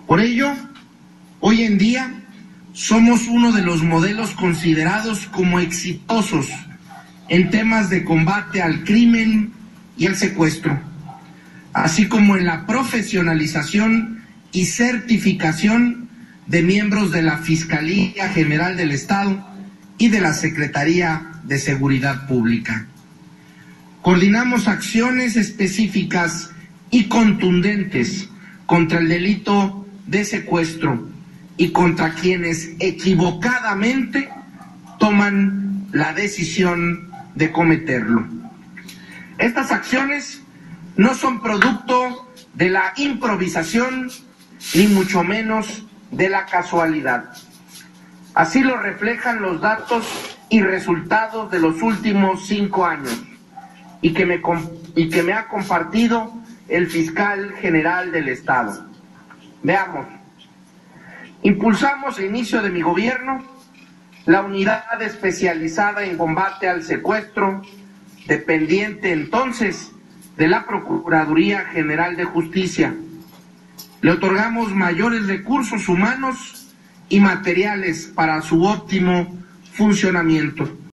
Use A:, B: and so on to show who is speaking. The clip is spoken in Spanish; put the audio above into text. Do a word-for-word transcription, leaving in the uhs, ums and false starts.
A: Por ello, hoy en día somos uno de los modelos considerados como exitosos en temas de combate al crimen y al secuestro, así como en la profesionalización y certificación de miembros de la Fiscalía General del Estado y de la Secretaría de Seguridad Pública. Coordinamos acciones específicas y contundentes contra el delito de secuestro y contra quienes equivocadamente toman la decisión de cometerlo. Estas acciones no son producto de la improvisación, ni mucho menos de la casualidad. Así lo reflejan los datos y resultados de los últimos cinco años y que me, y que me ha compartido el fiscal general del Estado. Veamos. Impulsamos al inicio de mi gobierno la unidad especializada en combate al secuestro, dependiente entonces de la Procuraduría General de Justicia. Le otorgamos mayores recursos humanos y materiales para su óptimo funcionamiento.